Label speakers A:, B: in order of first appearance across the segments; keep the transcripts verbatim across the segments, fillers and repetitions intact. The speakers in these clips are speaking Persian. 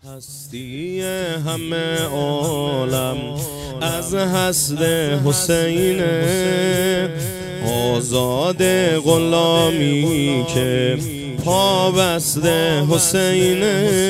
A: هستی همه عالم از حسد حسین، آزاد غلامی که پابست حسین.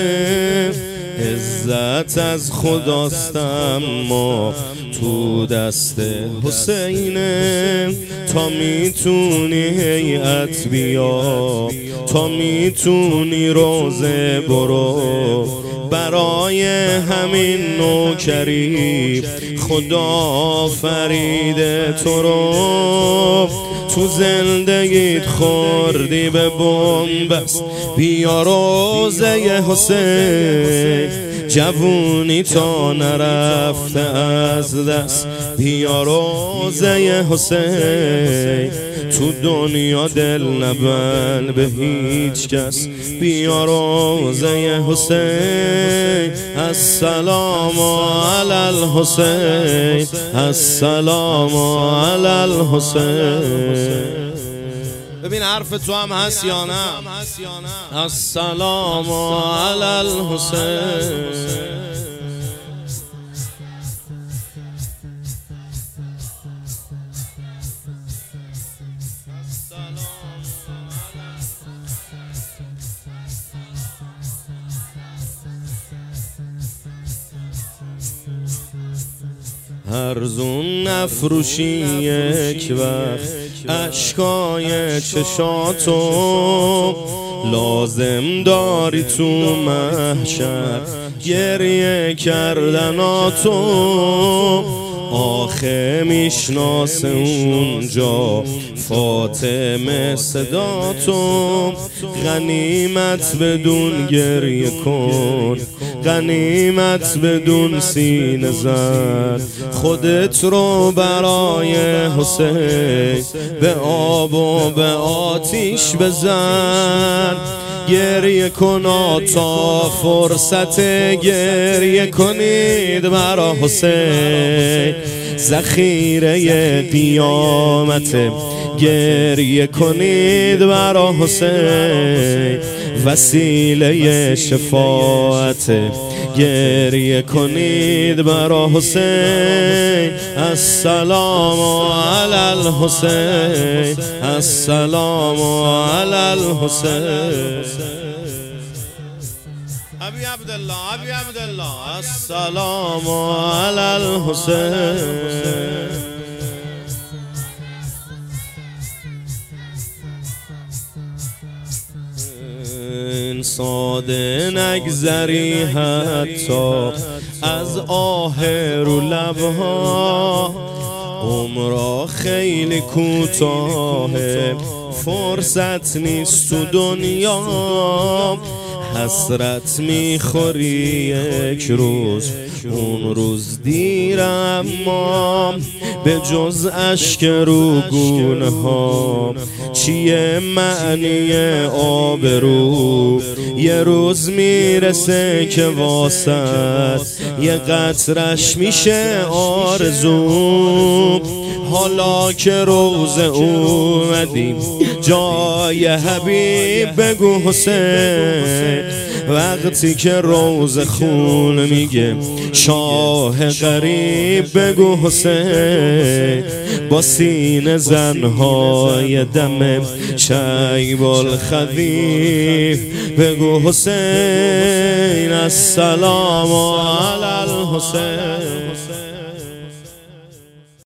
A: عزت از خداست اما تو دست حسین. تا میتونی هیئت بیا، تا میتونی روزه برو، برای همین نوکری خدا فرید تو رو. تو زندگیت خوردی به بنبست، بیا روزه حسین. جوونی تا نرفته از دست، بیا روزه حسین. تو دنیا دل نبند به هیچ کس، بیا روزه حسین. السلام علی الحسین، السلام علی الحسین. ببین حرف تو هم هست یا نه؟ السلام علی الحسین. هرزون نفروشی یک وقت اشکای چشاتو، لازم داری تو محشر گریه کردناتو. آخه میشناسه اونجا فاطمه صداتو. غنیمت بدون گریه کن، غنیمت بدون سینه زن، خودت رو برای حسین به آب و به آتیش بزن. گریه کن تا فرصت گریه کنید برا حسین. ذخیره قیامت گریه کنید برا حسین. وسیله شفاعت گریه کنید برا حسین. السلام علی الحسین، السلام علی الحسین. ابی عبدالله، ابی عبدالله، السلام علی الحسین. ساده نگذری حتی از آه رو لبها. عمرا خیلی کوتاهه، فرصت نیست تو دنیا. حسرت میخوری یک روز، اون روز دیر، اما به جز اشک رو گونه ها چیه معنی آبرو؟ یه روز میرسه که واسط یه قطرش میشه آرزو. حالا که روز اومدیم جای حبیب بگو حسین. وقتی که روز خون میگه شاه غریب بگو حسین. با سینه زنهای دم شیب الخدیف بگو حسین. السلام علی الحسین.